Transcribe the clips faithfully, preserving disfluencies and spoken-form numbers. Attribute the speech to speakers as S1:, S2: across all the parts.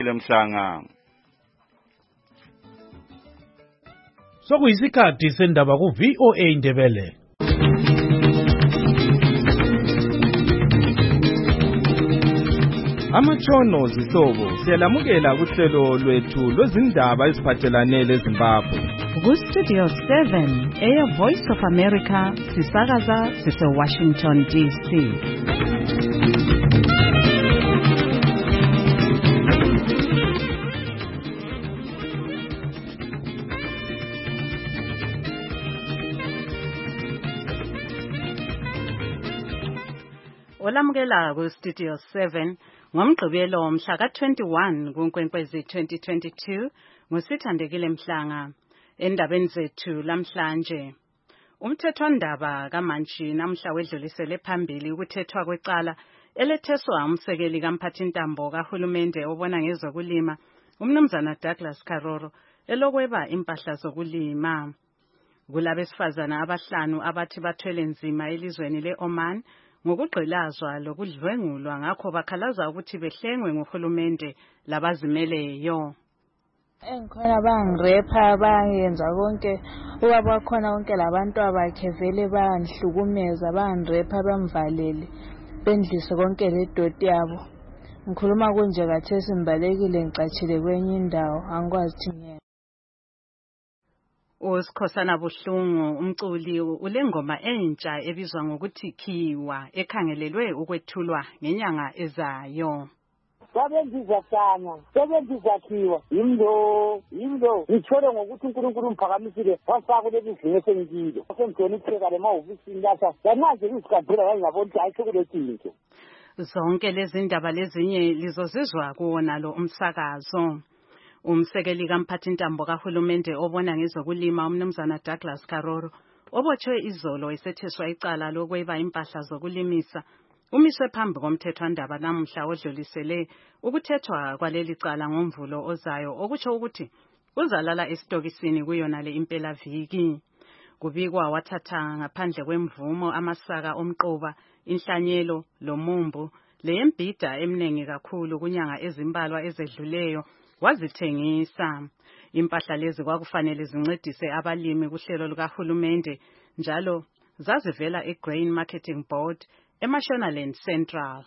S1: Lemhlanga.
S2: Sokuyisikhathi sendaba ku V O A Indebele.
S3: Amatshono zihlobo siyalamukela kuhlelo lwethu lwezindaba eziphathelane leZimbabwe.
S4: Ku Studio seven, Air Voice of America, sisakaza sise Washington D C. Olamukela ku Studio seven ngomgqibelo mhla ka twenty-one kuNkwenkwezi twenty twenty-two ngusithandekile Mhlanga. Endabeni zethu lamhlanje, umthethwandaba kaMantshi namhla wedlulisele phambili ukuthethwa kwecala eletheswa umsekeli kaMphathintambo kahulumende obona ngezokulima umnumzana Douglas Karoro elokweba impahla zokulima. Kulabesifazana abahlanu abathi bathwele nzima elizweni leOman ngokugqilazwa lokudlwengulwa ngakho bakhalaza ukuthi behlengwe nguhulumende labazimeleyo.
S5: Engikhona bangirepha bayenza konke ubaba khona konke labantu abakhe vele bayandihlukumeza bangirepha bamvalele bendlise konke ledoti yabo. Ngikhuluma kunje kathesi imbalekile ngicatshile kwenye indawo angikwazi thini.
S4: uSikhosana Buhlungu umculi ulengoma entsha ebizwa ngokuthi Khiwa ekhangelelwe ukwethulwa ngenyanga ezayo.
S6: Babendiza sana sebendiza khiwa yimlo yimlo ngithole ngokuthi uNkulunkulu umphakamisile wasaka lezi zinto sengikilo sengizona ipheka lemahofisini lapha yanaze isikadela ngiyabona ukuthi ayikuletinto.
S4: Zonke lezi ndaba lezinye lizozizwa kuwona lo umsakazo. Umsekeli kaMphathintambo kahulumende obona ngezokulima umnumzana Douglas Karoro obotshwe izolo esetheswa icala lokweba impahla zokulimisa umiswe phambi komthethwandaba namhla odlulisele ukuthethwa kwaleli cala ngomvulo ozayo okutsho ukuthi uzalala esitokisini kuyona le impela viki. Kubikwa wathatha ngaphandle kwemvumo amasaka omqoba inhlanyelo lomumbu leyembida emnengi kakhulu kunyanga ezimbalwa ezedluleyo wazithengisa. Impahla lezi kwakufanele zincedise abalimi kuhlelo lukahulumende njalo zazivela eGrain Marketing Board eMashonaland Central.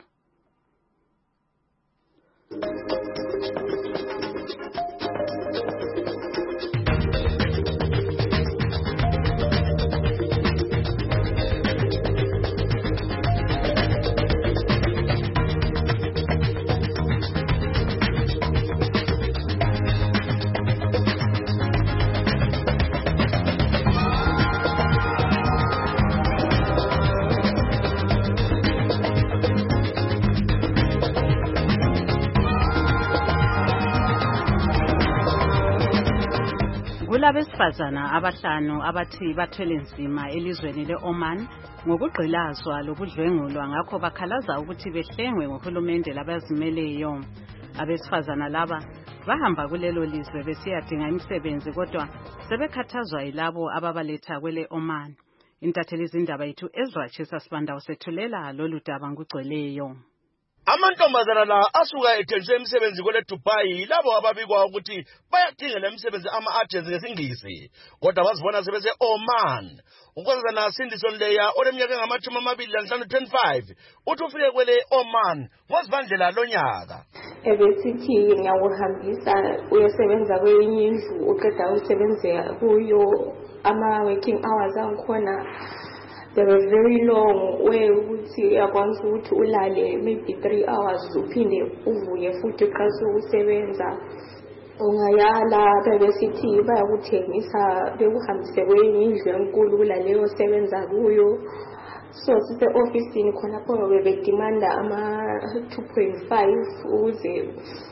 S4: Kulabesifazana abahlanu abathi bathwele nzima elizweni leOman ngokugqilazwa lokudlwengulwa ngakho bakhalaza ukuthi behlengwe nguhulumende labazimeleyo. Abesifazana laba bahamba kulelo lizwe besiyadinga imisebenzi kodwa sebekhathazwa yilabo ababaletha kwele Oman. Intatheli izindaba yethu Ezra Chisa Sibanda usethulela lolu daba ngugcweleyo.
S7: Amantombazana la asuka ethenjwe imisebenzi kwele Dubai labo ababikwa ukuthi bayadingela imisebenzi ama-agents ngesingisi kodwa bazibona sebese Oman. Unkosazana Sindison Leya oleminyaka engamashumi amabili lanhlanu twenty-five uthi ufike kwele Oman ngozibandlela lonyaka.
S8: Ebesithi ngiyawuhambisa uyosebenza kwenye indlu uqeda usebenzela kuyo ama-working hours angikhona. They were very long way ukuthi uyakwanisa ukuthi ulale maybe three hours uphinde uvuke futhi uqase ukusebenza. Ungayala bebesithi bayakuthengisa bekuhambise kwenye indlu enkulu kulaleyo sebenza kuyo. So sise officeini khonapho bebedimanda ama two point five ukuze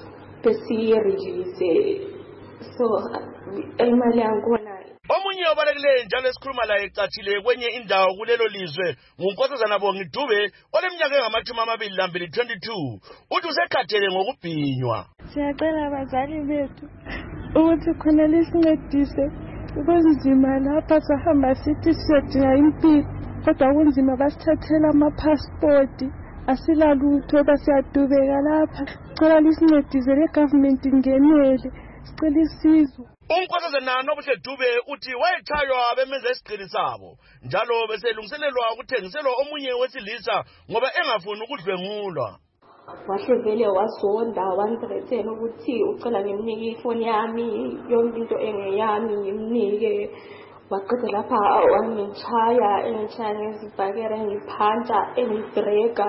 S8: besirelease. So imali yakhona.
S7: Omunye obalekile njalo esikhuluma la ecatshile kwenye indawo kulelo lizwe ngunkosazana Bongidube oleminyaka engamashumi amabili lambili twenty-two uthi usekhathele ngokubhinywa.
S5: Siyacela abazali bethu ukuthi khona lisincedise ukunzima lapha sahamba sithi siyadinga impilo kodwa kunzima basithathela ama passport asilalutho basiyadubeka lapha. Sicela lisincedise le government ingenele. Sicela isizo.
S7: Unkosazana Nobuhle Dube uthi wayethaywa bemenza isigqili sabo njalo beselungiselelwa ukuthengiselwa omunye wesilisa ngoba engafuni ukudlwengulwa.
S8: Wahle vele wazonda wangithreathena ukuthi ucela ngimnike ifoni yami yonke into engeyami ngimnike. Waqeda lapha wangitshaya engitshaya ngezibhakera engiphanta engibreka.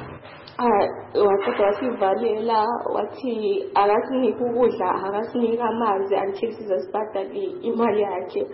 S8: Waqeda wasivalela wathi akasinike ukudla akasinike amanzi until sizasibhadala imali yakhe.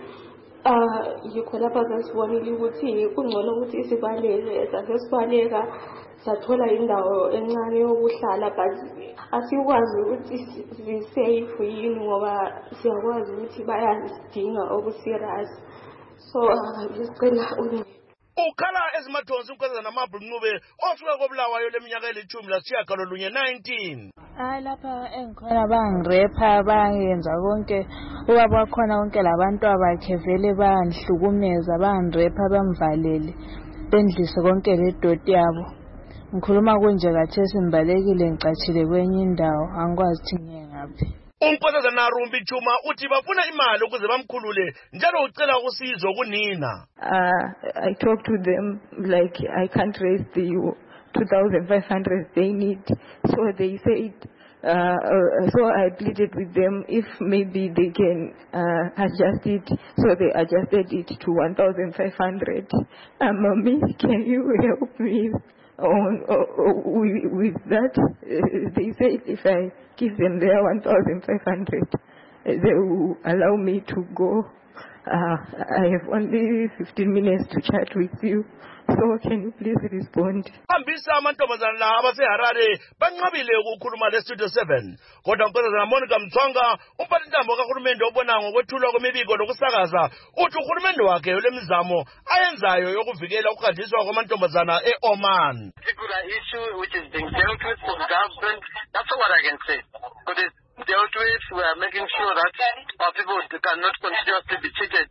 S8: Yikho lapha sasibonile ukuthi kungcono ukuthi isibaleke sasesibaleka sathola indawo encane yokuhlala but asikwazi ukuthi sisafe yini ngoba siyakwazi ukuthi bayasidinga okuserious. So ngisicela uncedo.
S7: Ukhala ezimathonsi unkosazana Mabhunqube osuka koBulawayo leminyaka elithumi lasishiyagalolunye nineteen.
S5: Hayi lapha engikhona bangirepha bayenza konke ubaba wakhona konke labantu abakhe vele bayandihlukumeza bangirepha bamvalele bendlise konke ledoti yabo. Ngikhuluma kunje kathesi imbalekile ngicatshile kwenye indawo angikwazi ukuthi ngiye ngaphi.
S7: Unkosazana Rumbi Chuma uthi bafuna imali ukuze bamkhulule njalo ucela usizo kunina.
S1: Uh, I talked to them like I can't raise the two thousand five hundred they need. So they said, uh, uh, so I pleaded with them if maybe they can uh, adjust it. So they adjusted it to one thousand five hundred. Uh, Mommy, can you help me on uh, uh, with, with that? Uh, they said if I give them their one thousand five hundred, uh, they will allow me to go. Uh, I have only fifteen minutes to chat with you, so can you please respond?
S7: Ambisa amantombazana la abaseHarare banqabile ukukhuluma leStudio seven. Kodwa unkosazana Monica Mthwanga umphathintambo kahulumende obona ngokwethulwa kwemibiko lokusakaza uthi uhulumende wakhe lemizamo ayenzayo yokuvikela ukuhanjiswa kwamantombazana eOman.
S9: Particular issue which is being dealt with for the government, that's what I can say. But it's dealt with, we are making sure that our people cannot continuously be cheated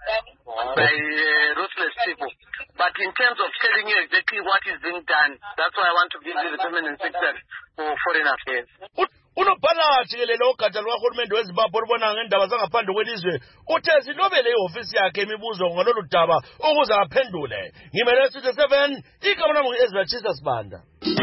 S9: by uh, ruthless people. But in terms of telling you exactly what is being done, that's why I want to give you the permanent secretary for foreign affairs.
S7: Unobhala jikelele ogatsha lukahulumende weZimbabwe olubona ngendaba zangaphandle kwelizwe uthe silobele ihofisi yakhe imibuzo ngalolu daba ukuze aphendule. Ngimele Studio seven igama lami ngu-Ezra Chisa Sibanda.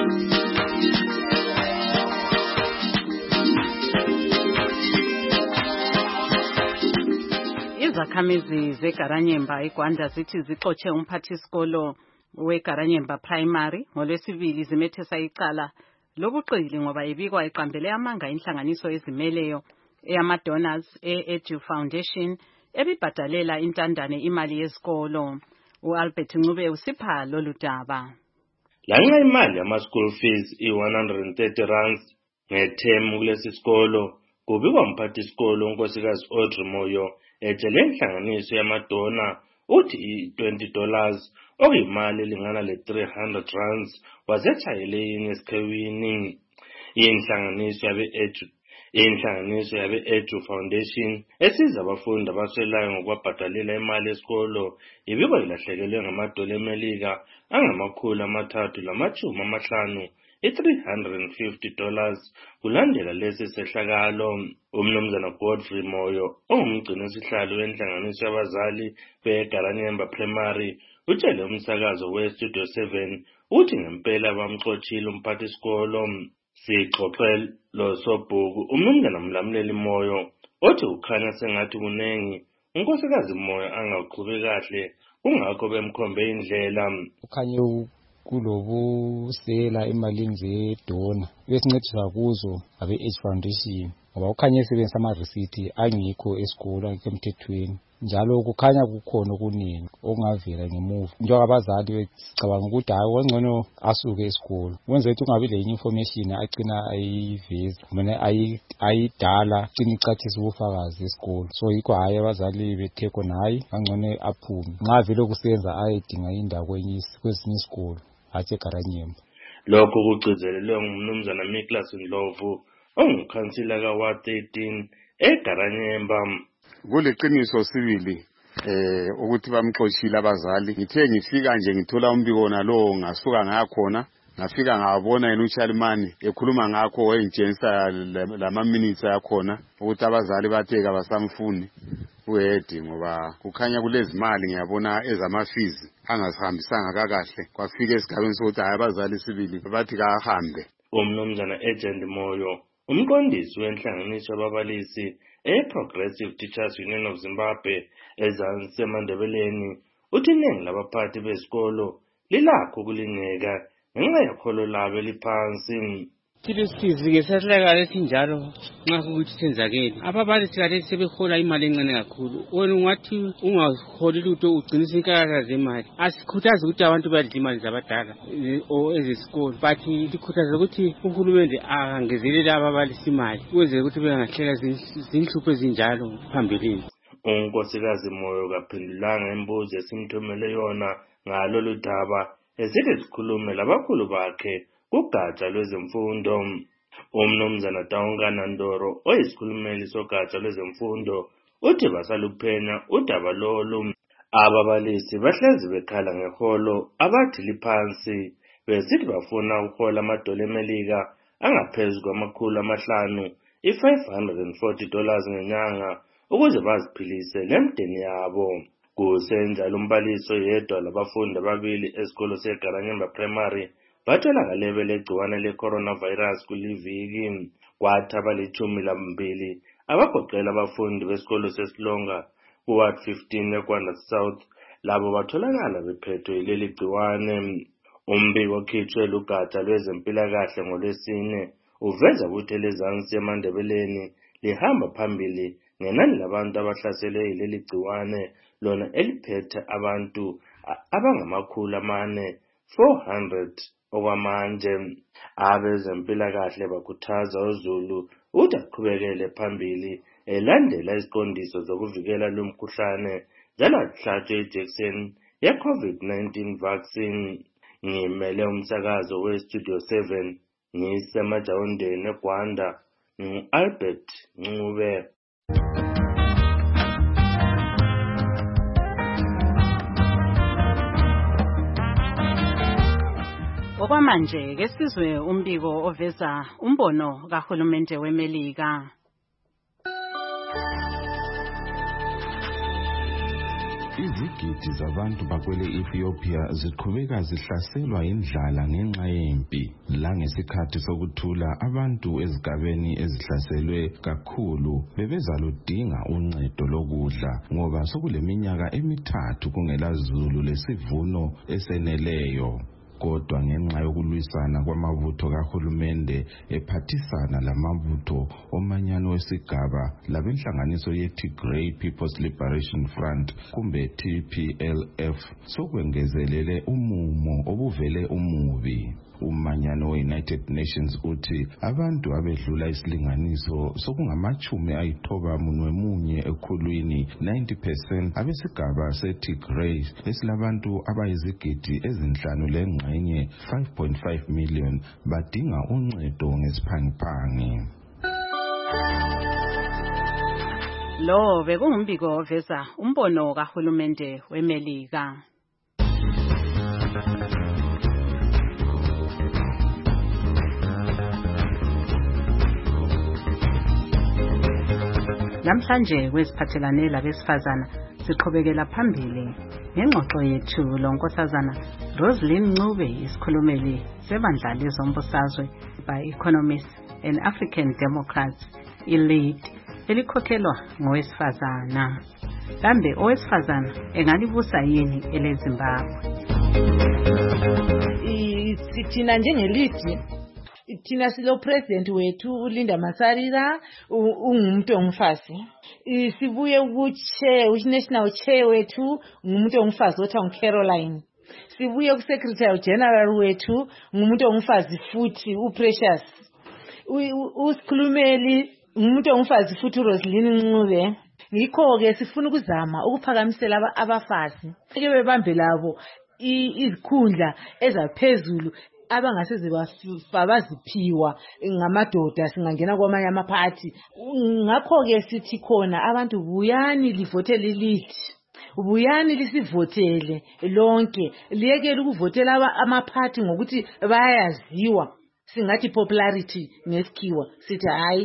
S4: Izakhamizi zeGaranyemba eGwanda zithi zixotshe umphathisikolo weGaranyemba Primary ngolwesibili zimethesa icala lobuqili ngoba ibikwa iqambele amanga inhlanganiso ezimeleyo eyama-donors e-Edu Foundation ebibhadalela intandane imali yesikolo. U-Albert Ncube usipha lolu daba.
S10: Lanxa imali yama-school fees i-one hundred thirty rands ngethemu kulesi sikolo kubikwa umphathisikolo unkosikazi Audrey Moyo etshele inhlanganiso yamadona uthi i-twenty dollars okuyimali elingana le-three hundred rands wazetshayele esikhewini. Inhlanganiso yabe-Edu inhlanganiso yabe-Edu Foundation esiza abafundi abaswelayo ngokwabhadalela imali yesikolo ibikwa ilahlekelwe ngamadola emelika angamakhulu amathathu lamachumi amahlanu i-three hundred fifty dollars kulandela lesi sehlakalo. Umnumzana Godfrey Moyo ongumgcini wesihlalo wenhlanganiso yabazali beGaranyemba Primary utshele umsakazo weStudio seven uthi ngempela bamxotshile umphathisikolo. Sixoxele lo Sobhuku umnumzana Mlamleli Moyo othi ukhanya sengathi kunengi unkosikazi Moyo angaqhubeki kahle kungakho bemkhombe indlela.
S11: Ukhanye kulobusela emalini zedona besincedisa kuzo abe-Age Foundation ngoba ukhanye esebenzisa ama-receipt angikho esikolo angikho emthethweni njalo kukhanya kukhona okuningi okungavela ngemuva njengoba abazali becabanga ukuthi hayi kungcono asuke esikolo kwenza ukuthi kungabi lenye information agcina ayiveza kumele ayidala agcina icathisa ubufakazi esikolo. So yikho hayi abazali bethe khona hayi kangcono aphume nxa vele kusenza ayedinga indawo kwesinye isikolo athi eGaranyemba.
S10: Lokho kugcizelelwe ngumnumzana Nicholas Ndlovu ongukhansila ka-Ward thirteen eGaranyemba.
S12: Kuliqiniso sibili eh ukuthi bamxoshile abazali. Ngithe ngifika nje ngithola umbiko nalo ngasuka ngakhona ngafika ngabona yena uCharlimani ekhuluma ngakho wayengitshengisa lama minutes yakhona ukuthi abazali bathe kabasamfuni uHedi ngoba kukhanya kulezimali ngiyabona ezamafizi angasihambisanga kakahle kwafika esigabeni sokuthi hayi abazali sibili bathi kahambe.
S10: Umnumzana Agent Moyo umqondisi wenhlanganiso yababalisi e-Progressive Teachers Union of Zimbabwe ezansi eMandebeleni uthi iningi labaphathi besikolo lilakho kulingeka ngenxa yakholo labo eliphansi.
S13: Tilisizi-ke sasilakala esinjalo nxa kukuthi senzakele ababalisi kade sebehola imali encane kakhulu wena ungathi ungaholi lutho ugcinisa inkakala zemali. Asikhuthaze ukuthi abantu badle imali zabadala ezesikolo but sikhuthaze ukuthi uhulumende angezelele ababalisi imali ukwenzela ukuthi bengahlela zinhlupho ezinjalo phambilini.
S10: Unkosikazi Moyo kaphendulanga imbuzo esimthumele yona ngalolu daba esithi sikhulume labakhulu bakhe kugatsha lwezemfundo. Umnumzana Taungana Ndoro oyisikhulumeli sogatsha lwezemfundo uthi basaluphenya udaba lolu. Ababalisi bahlezi bekhala ngeholo abathi liphansi besithi bafuna ukuhola amadola emelika angaphezu kwamakhulu amahlanu i-five hundred forty dollars ngenyanga ukuze baziphilise lemdeni yabo. Kusenjalo umbalisi oyedwa labafundi ababili esikolo seGaranyemba Primary batholakale belegciwane le-coronavirus kuliviki. Kwathi abalitshumi lambili abagoqela abafundi besikolo seSilonga kuward fifteen eKwanda South labo batholakala bephethwe yileli gciwane. Umbiko okhitshwe lugatsha lwezempilakahle ngolwesine uveza ukuthi elezansi eMandebeleni lihamba phambili ngenani labantu abahlaselwe yileli gciwane lona eliphethe abantu abangamakhulu amane four hundred okwamanje. Abezempilakahle bakhuthaza uZulu ukuthi aqhubekele phambili elandela iziqondiso zokuvikela lo mkhuhlane njalo ahlatshwe ijekiseni ye-COVID nineteen vaccine. Ngimele umsakazo we-Studio seven ngisemajawundeni eGwanda ngu-Albert Ncube.
S4: Okwamanje ke sizwe umbiko oveza umbono kahulumende weMelika.
S14: Izigidi zabantu bakwele Ethiopia ziqhubeka zihlaselwa indlala ngenxa yempi. La ngesikhathi sokuthula abantu ezigabeni ezihlaselwe kakhulu bebezaludinga uncedo lokudla ngoba sokuleminyaka emithathu kungela zulu lesivuno eseneleyo. Kodwa ngenxa yokulwisana kwamabutho kahulumende ephathisana lamabutho omanyano wesigaba labenhlanganiso ye-Tigray People's Liberation Front kumbe T P L F sokwengezelele umumo obuvele umubi. Umanyano we-United Nations uthi abantu abedlula isilinganiso sokungamachumi ayithoba munwe munye ekhulwini ninety percent abesigaba se-Tigray esilabantu abayizigidi ezinhlanu lengxenye five point five million badinga uncedo ngesiphangiphangi.
S4: Lo bekumbiko oveza umbono kahulumende weMelika. Namhlanje kwesiphathelane labesifazana siqhubekela phambili ngengxoxo yethu lonkosazana Roslyn Ncube isikhulumeli sebandla lezombusazwe by Economists and African Democrats i-Lead elikhokhelwa ngowesifazana. Kambe owesifazana engalibusa yini eleZimbabwe?
S15: Sithina njenge-Lead thina silo president wethu uLinda Masarira ungumuntu ongumfazi. Sibuye ukuche unational chair wethu ngumuntu ongumfazi othiwa nguCaroline. Sibuye ku-secretary general wethu ngumuntu ongumfazi futhi uPrecious. Usikhulumeli ngumuntu ongumfazi futhi uRoslyn Ncube. Ngikho-ke sifuna ukuzama ukuphakamisela abafazi eke bebambe labo izikhundla ezaphezulu abangaseze babaziphiwa ngamadoda singangena kwamanye amaphathi. Ngakho ke sithi khona abantu buyani livote lilithi buyani lisivotele lonke liyekele ukuvotela amaphathi ngokuthi bayaziwa singathi popularity ngesikhiwa sithi hayi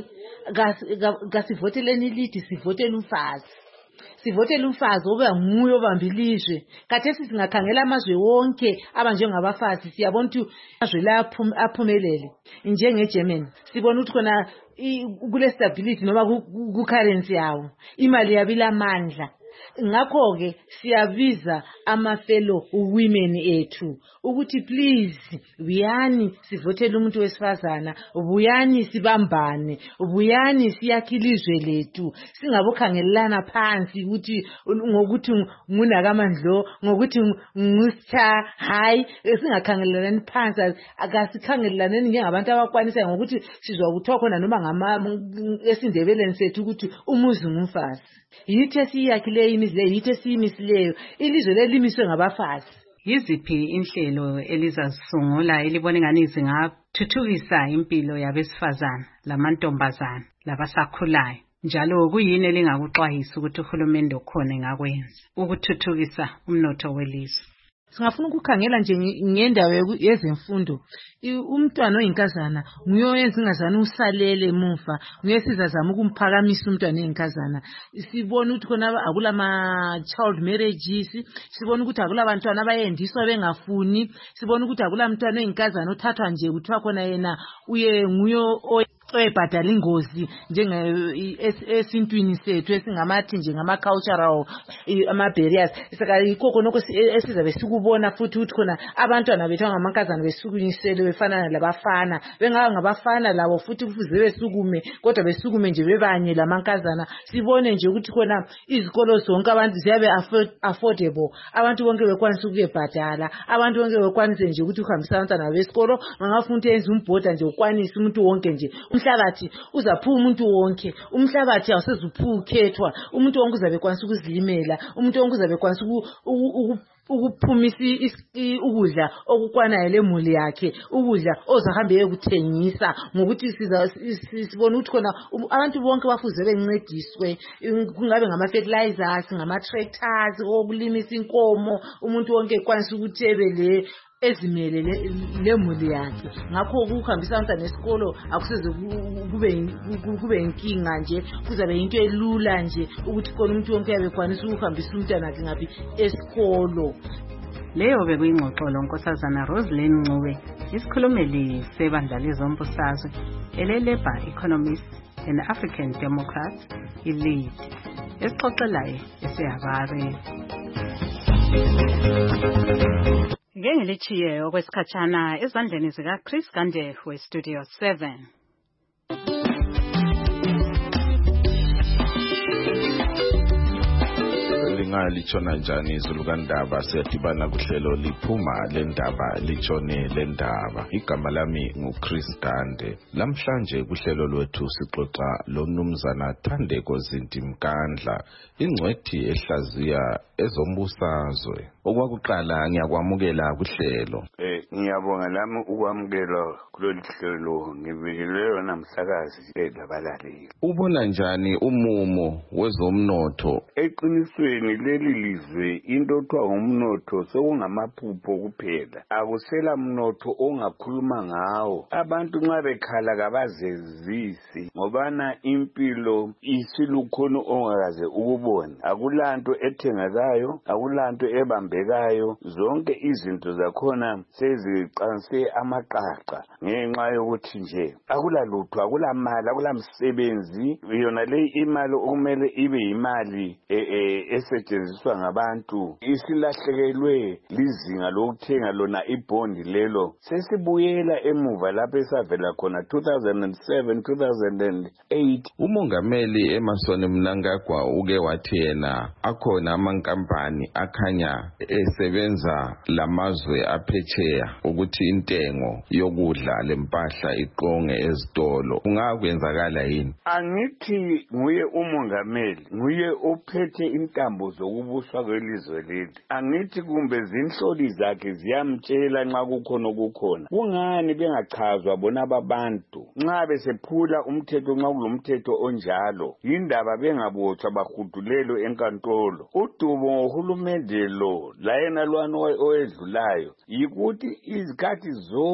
S15: kasivoteleni lithi sivotele umfazi sivotele umfazi oba nguye obamba ilizwe kathesi singakhangela amazwe wonke abanjengabafazi siyabona ukuthi amazwe la aphumelele njengeGermany sibona ukuthi khona kule stability noma ku currency yawo imali yabila amandla ngakho ke siyabiza ama fellow women ethu ukuthi please buyani sivotele umuntu wesifazana buyani sibambane buyani siyakhilizwe lethu singabokhangelana phansi ukuthi ngokuthi ngunakamandlo ngokuthi ngusitha hayi singakhangelelani phansi akasikhangelelani njengabantu abakwanisa ngokuthi sizwa ukuthi khona noma ngama esindebeleni sethu ukuthi umuzi ngumfazi yithi esiyakhile imizi leyo yithi esiyimisileyo ilizwe lelimiswe ngabafazi.
S4: Yiziphi inhlelo elizasungula elibona ngani zingathuthukisa impilo yabesifazana lamantombazana labasakhulayo njalo kuyini elingakuxwayisa ukuthi uhulumende ukhona engakwenza ukuthuthukisa umnotho welizwe?
S15: Singafuna ukukhangela nje ngendawo yezemfundo umntwana oyinkazana nguye oyenza ingazana usalele emuva nguye sizazama ukumphakamisa umntwana oyinkazana sibona ukuthi khona akula ma child marriages sibona ukuthi akula abantwana abayendiswa bengafuni sibona ukuthi akula mntwana oyinkazana othathwa nje kuthiwa khona yena uye nguye oyebhadala ingozi njenge esintwini sethu esingamathi nje ngama cultural ama barriers saka ikho nokho esizabe sikubona futhi ukuthi khona abantwana bethu ngamankazana besukunyisele befana labafana bengaka ngabafana labo futhi kufuze besukume kodwa besukume nje bebanye lamankazana sibone nje ukuthi khona izikolo zonke abantu ziyabe affordable abantu bonke bekwanisa ukuyebhadala abantu bonke bekwanisa nje ukuthi uhambisa abantwana besikolo ngangafuna ukuthi yenze umbhoda nje ukwanisa umuntu wonke nje umhlabathi uzaphuma umuntu wonke umhlabathi awusezuphuka ukhethwa umuntu wonke uzabe kwanisa ukuzilimela umuntu wonke uzabe kwanisa ukuphumisa ukudla okukwanayo lemuli yakhe ukudla ozahambe yekuthengisa ngokuthi siza sibona ukuthi khona abantu bonke bafuze bencediswe kungabe ngama fertilizers ngama tractors okulimisa inkomo umuntu wonke kwanisa ukuthi ebele ezimele lemuli yakhe ngakho ukuhambisa abantwana esikolo akuseze kube kube inkinga nje kuzabe into elula nje ukuthi khona umuntu wonke yabekwanisa ukuhambisa umntwana wakhe ngapi esikolo.
S4: Leyo bekuyingxoxolo unkosazana Roselyn Ncube isikhulumeli sebandla lezombusazwe ele-Labour Economist and African Democrats i-Lead esixoxelayo eseHarare. Ngengilichiye okwesikhatshana ezandleni zika Chris Gande we Studio seven.
S14: Litshona njani izulu kandaba siyadibana kuhlelo liphuma lendaba litshone lendaba igama lami nguChris Gande namhlanje kuhlelo lwethu sixoxa lomnumzana Thandeko Zinti Mkandla ingcwethi ehlaziya ezombusazwe. Okwakuqala ngiyakwamukela kuhlelo.
S16: Eh ngiyabonga lami ukwamukela kulolu hlelo ngibikelwe namhlakazi edabalali.
S14: Ubona njani umumo wezomnotho?
S16: Eqinisweni leli lizwe into othiwa umnotho sekungamaphupho kuphela akusela mnotho ongakhuluma ngawo abantu nxa bekhala kabazezisi ngobana impilo isilukhono ongakaze ukubona akulanto ethengakayo akulanto ebambekayo zonke izinto zakhona seziqanse amaqaqa ngenxa yokuthi nje akulalutho akulamali akulamsebenzi yona le imali okumele ibe imali esetshenziswa ngabantu isilahlekelwe lizinga lokuthenga lona ibondi lelo sesibuyela emuva lapho esavela khona two thousand seven two thousand eight.
S14: Umongameli Emerson Mnangagwa uke wathi yena akhona amankampani akhanya esebenza lamazwe aphetsheya ukuthi intengo yokudla lempahla iqonge ezitolo ungakwenzakala yini?
S16: Angithi nguye umongameli nguye ophethe intambo zoku ngokubuswa kwelizwe lethu. Angithi kumbe zinhloli zakhe ziyamtshela nxa kukhona okukhona. Kungani bengachazwa bona ababantu nxa besephula umthetho nxa kulomthetho onjalo? Yindaba bengabotshwa bahudulelwe enkantolo. Udubo ngohulumende lo layena lwana owedlulayo yikuthi izikhathi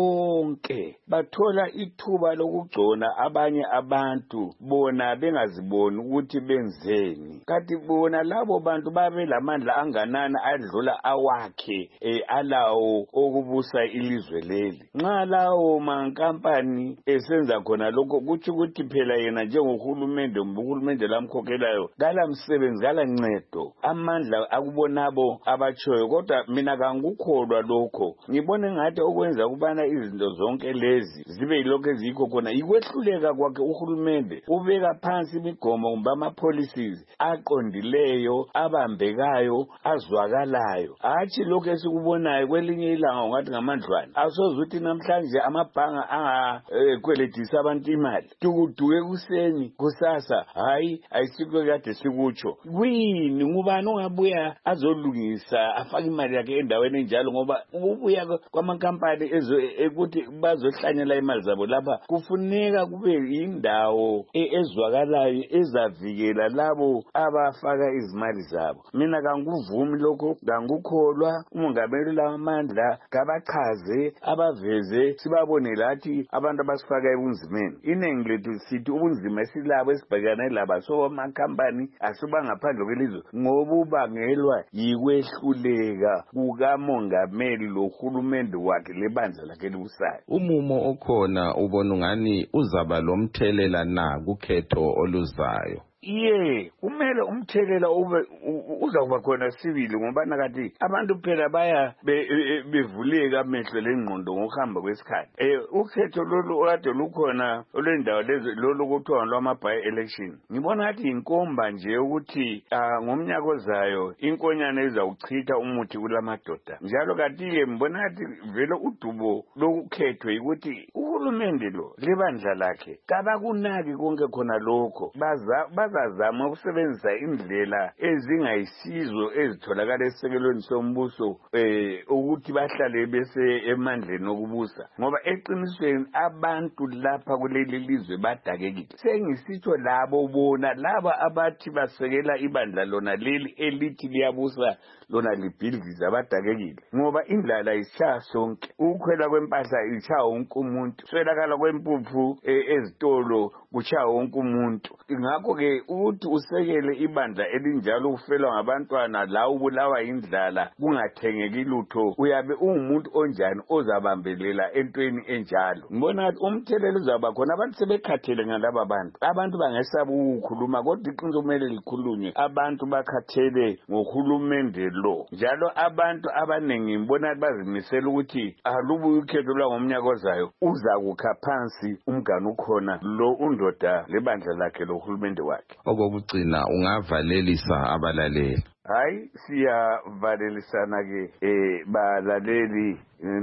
S16: zonke bathola ithuba lokugcona abanye abantu bona bengaziboni ukuthi benzeni. Kathi bona labo bantu babe lamandla anganani adlula awakhe eh, alawo okubusa ilizwe leli. Nxa lawo mankampani esenza khona lokho kuthi ukuthi phela yena njengohulumende umhulumende lamkhokhelayo kala msebenzi kala ncedo amandla akubonabo abatshoyo. Kodwa mina kangikholwa lokho. Ngibone ngathi okwenza kubana izinto zonke lezi zibe yilokho ezikho khona ikwehluleka kwakhe uhulumende ubeka phansi imigomo kumbe ama-policies aqondileyo abambekayo azwakalayo. Hatshi lokho esikubonayo kwelinye ilanga ungathi ngamandlwana. Asoze uthi namhlanje amabhanga angakweletisa abantu imali tukuduke kuseni kusasa hayi ayisikwe kade sikutsho. Kwini ngubani ongabuya azolungisa afake imali yakhe endaweni enjalo ngoba ubuya kwamankampani ekuthi bazohlanyela imali zabo lapha kufuneka kube yindawo ezwakalayo ezavikela labo abafaka izimali zabo. Mina kanguvumi lokho, kangukholwa. Umongameli lamandla kabachaze abaveze sibabone lathi abantu abasifaka ebunzimeni. Inengi lethu sithi ubunzima esilabo esibhekana laba so amakhampani asibangaphandle kwelizwe ngobubangelwa yikwehluleka kukamongameli lohulumende wakhe lebandla lakhe libusayo.
S14: Umumo okhona ubona ungani uzaba lomthelela na kukhetho oluzayo?
S16: Ye, kumele umthelela ube uzakuba khona sibili ngoba nakathi abantu phela baya bevuleka amehlo lengqondo ngokuhamba kwesikhathi. Eh ukhetho lolu kade lukhona olwendawo lezo lolu kuthiwa lwama by election. Ngibona ngathi inkomba nje ukuthi ngomnyaka ozayo inkonyane izawuchitha umuthi kulamadoda. Njalo kanti ke mbona ngathi vele udubo lokukhethwe ukuthi uhulumende lo lebandla lakhe kabakunaki konke khona lokho. Baza bazazama ukusebenzisa indlela ezingayisizo ezitholakala esisekelweni sombuso eh ukuthi bahlale bese emandleni okubusa ngoba eqinisweni abantu lapha kuleli lizwe badakekile. Sengisitsho labo bona laba abathi basekela ibandla lona leli elithi liyabusa lona libhidliza abadakekile ngoba indlala isha sonke. Ukukhwela kwempahla isha wonke umuntu, swelakala kwempuphu ezitolo kucha wonke umuntu. Ngakho ke uthi usekele ibandla elinjalo ufelwa ngabantwana la ubulawa indlala kungathengeki lutho uyabe ungumuntu onjani ozabambelela entweni enjalo. Ngibona ukuthi umthelelo uzaba khona abantu sebekhathele ngalaba bantu. Abantu bangesaba ukukhuluma kodwa iqiniso kumele likhulunywe. Abantu bakhathele ngohulumende lo. Njalo abantu abanengi ngibona bazimisela ukuthi alubuye ukhetho lwangomnyaka ozayo uzakukha phansi umganu ukhona lo undoda lebandla lakhe lo hulumende wakhe.
S14: Okokugcina ungavalelisa abalaleli.
S16: Hayi siyavalelisana ke eh balaleli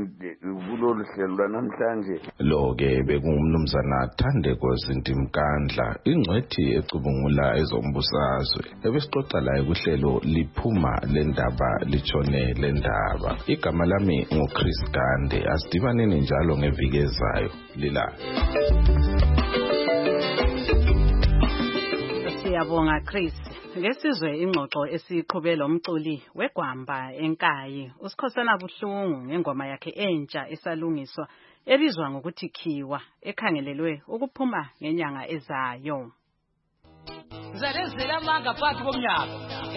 S16: kulolu hlelo lwanamhlanje.
S14: Lo ke bekungumnumzana Thandeko Zintimkandla ingcwethi ecubungula ezombusazwe ebesixoxa laye kuhlelo liphuma lendaba litshone lendaba. Igama lami nguChris Gande. Asidibaneni njalo ngeviki ezayo lila.
S4: Siyabonga Chris. Ngesizwe ingxoxo esiqhubela umculi weGwamba eNkayi uSikhosana Buhlungu ngengoma yakhe entsha esalungiswa ebizwa ngokuthi Khiwa ekhangelelwe ukuphuma ngenyanga ezayo.
S17: Zalezela manga phakathi komnyaka.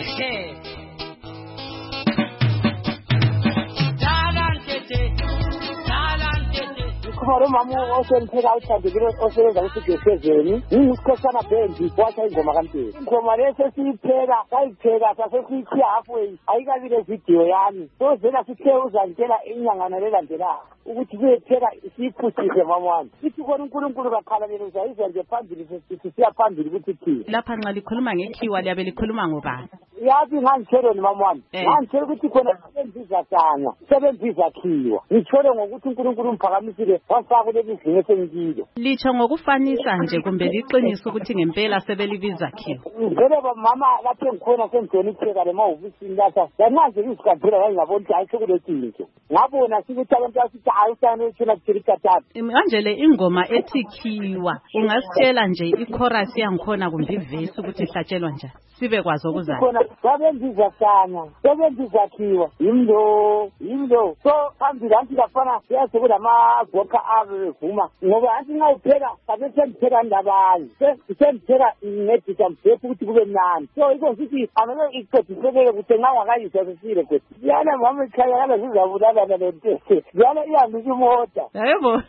S17: Talantete talantete
S6: Kumaro mamu osempheka uthandekile osebenza kusigezezeni ngikusikhosana bendi wathi ingoma kaMthembu. Ingoma lesi siyipheka sayipheka sasesiyikhya halfway ayikabile video yami sozela sithe uzantshela inyangana lelandelayo ukuthi kuyepheka siyiphuthise mamwami sithi khona uNkulunkulu bakhalamela uzayizwa nje phambili sithi siya phambili ukuthi thi
S4: lapha nxa likhuluma ngekhiwa liyabe likhuluma ngobani?
S6: yathi ngangitshelo mama wami ngangitshela ukuthi khona sebenzisa sana sebenzisa khiwa ngitshole ngokuthi uNkulunkulu umphakamisile wasaka kuleli zinga esengikilo
S4: litsho ngokufanisa nje kumbe liqiniso ukuthi ngempela sebelibiza khiwa
S6: vele mama lapho ngikhona sengidona ipheka lemahhovisini lapha yanaze izigabhela ngiyabona ukuthi hayi sekuletinto ngabona sikuthi abantu basithi hayi usana uthina kuthirika tatu
S4: manje le ingoma ethi khiwa ungasitshela nje ichorus yangikhona kumbe ivesi ukuthi ihlatshelwa njani sibe kwazi okuzayo
S6: khona babenziza sana babenziza khiwa yimlo yimlo so phambili anti lafana yazi kulamagoka avuma ngoba anti nxa upheka kabese ngipheka ndabanye sengitheka ngedisa mphephu ukuthi kube mnandi so iko sithi angeke iqediseke ukuthi nxa wakayisa sesile kwethu yana mama ikhaya kana sizabulala lento yana ihambi imota
S4: yebo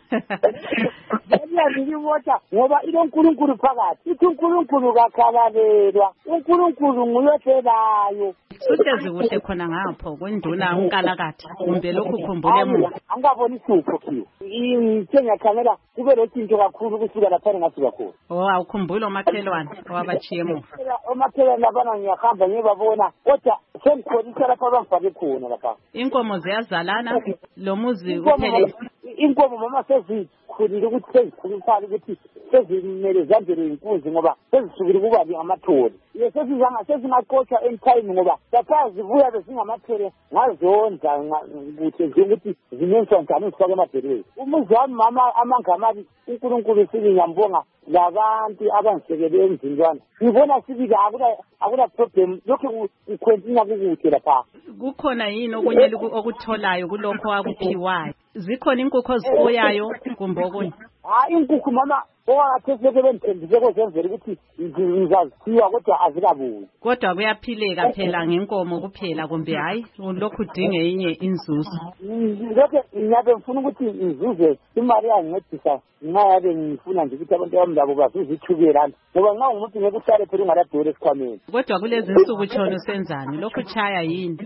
S6: yana imota ngoba ilonkulunkulu phakathi ithi uNkulunkulu kakhalalelwa uNkulunkulu nguyohlelayo
S4: uhlezi kuhle khona ngapho kwenduna unkalakatha kumbe lokhu khumbule emuva
S6: angaboni isupho khiyo ngithengakhangela kube lezinto kakhulu kusuka lapha ngasuka khona
S4: oh awukhumbula umakhelwane owabachiye emuva
S6: umakhelwane labana ngiyahamba ngiyababona kodwa sengikholisa lapha bangifake khona lapha
S4: inkomo ziyazalana lo muzi uphele
S6: inkomo mama sezikhulile ukuthi sezikhuluphala ukuthi sezimele zandele inkunzi ngoba sezisukile kuba ngamatholi yesezizanga sezingaqotsha emthayini ngoba lapha zibuya bezingamathole ngazonda ukuthi nje ukuthi zinenswa njani sifake emabhelweni umuzi wami mama amangamabi uNkulunkulu singiyambonga labantu abangisekele emzini wami ngibona sibika akula akula problem lokho ukhwentina kukuhle lapha
S4: kukhona yini okunye okutholayo kulokho akuphiwayo zikhona inkukhu ozifuyayo kumbe okunye
S6: hayi inkukhu mama owakatheseke bendithembise kozenzela ukuthi ngizazithiwa kodwa azikabuyi
S4: kodwa kuyaphileka phela ngenkomo kuphela kumbe hayi lokhu udinge inye inzuzo
S6: lokho ngiyabe ngifuna ukuthi ngizuze imali yangincedisa nxa yabe ngifuna nje ukuthi abantu bami labo bazuze ithubela ngoba nxa ngumuntu ngeke uhlale phela ungaladoli esikhwameni
S4: kodwa kulezi nsuku tshona usenzani lokhu chaya yini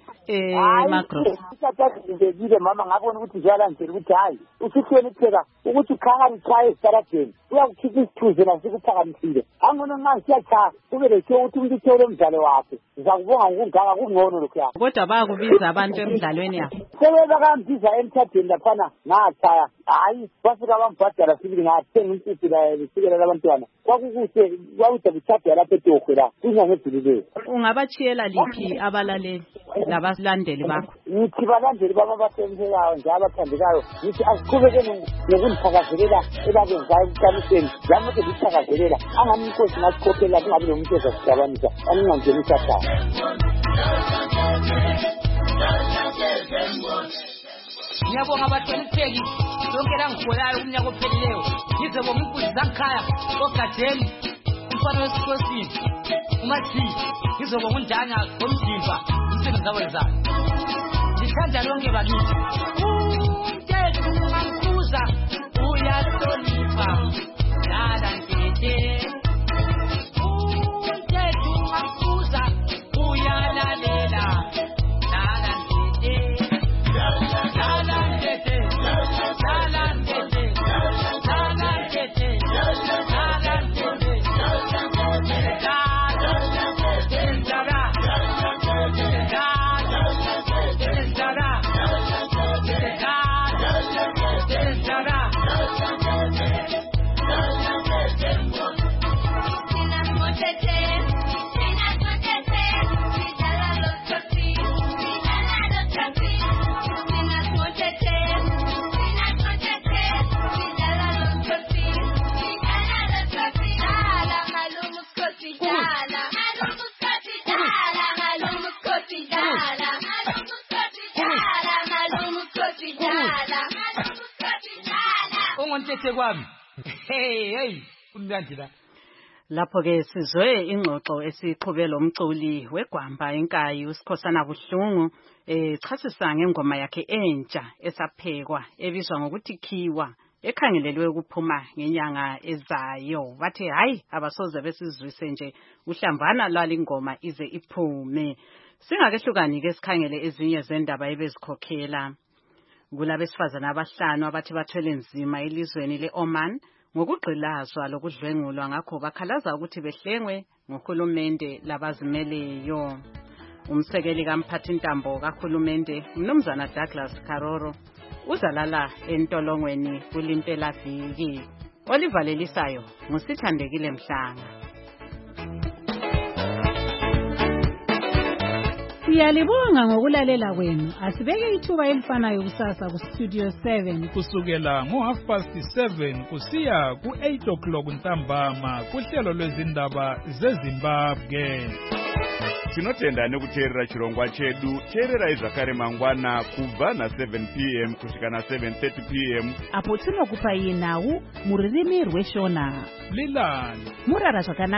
S4: eh magros
S6: isathathindekile mama ngabona ukuthi njalo nje ukuthi hayi usihlweni kuphela ukuthi ukhanga lichaye esitaradeni uyakukhipha isithuze nasikuphakamisile angcono nxa ngisiyacha kube lesho ukuthi umuntu uthole umdlalo wakhe ngizakubonga ngokungaka kungcono lokhu yakho
S4: kodwa bayakubiza abantu emidlalweni yakho
S6: sebebakambiza emthadweni laphana ngachaya hayi bafika bambhadala sibili ngathenga insisi la lisikela labantwana kwakukuhle kwakude kuthadwa lapha etohwe la kungangedlulileyo
S4: ungabachiyela liphi abalaleli labalandeli bakho
S6: ngithi balandeli baba basemsekayo njalo abathandekayo ngithi asiqhubekeni ngokundithakazelela ebabenzayo ekuqaliseni lami ke ngithakazelela angani inkosi ngasikhokhela kungabi nomuntu ozasidabanisa angingangenisa khaya
S17: ngiyabonga abahlonipheki lonke langiholayo kumnyaka ophelileyo ngizobonga imbuzi zangikhaya ogadeni umfana wesikhosini umathii ngizobonga undanya ngomzimba umsebenzi zawenzayo ngithanda lonke bakithi umthetho ungamkhuza uyahlonipha dala nkete umthetho ungamkhuza uyalalela dala nkete dala nkete dala nkete dala nkete dala nkete kwami hey hey kumnandi la
S4: lapho ke sizwe ingxoxo esiqhubela umculi wegwamba enkayi uSikhosana Buhlungu echasisa ngengoma yakhe entsha esaphekwa ebizwa ngokuthi Khiwa ekhangelelwe ukuphuma ngenyanga ezayo bathi hayi abasoze besizwise nje uhlamvana lwalingoma ize iphume singakehlukani ke sikhangele ezinye zendaba ebezikhokhela kulabesifazana abahlanu abathi bathwele nzima elizweni leOman ngokugqilazwa lokudlwengulwa ngakho bakhalaza ukuthi behlengwe ngohulumende labazimeleyo Umsekeli kamphathintambo kahulumende umnumzana Douglas Karoro uzalala entolongweni kulimpela viki. Olivalelisayo ngusithandekile Mhlanga.
S18: Siyalibonga ngokulalela kwenu. Asibeke ithuba elifanayo kusasa ku Studio seven
S19: kusukela ngo half past seven kusiya ku eight o'clock ntambama kuhlelo lwezindaba zeZimbabwe.
S20: Tinotenda nekuteerera chirongwa chedu. Teerera izvakare mangwana kubva na seven p m kusvika na seven thirty p m
S18: apo tinokupai nhau muririmi rweshona.
S19: Lilani
S18: murara zvakanaka.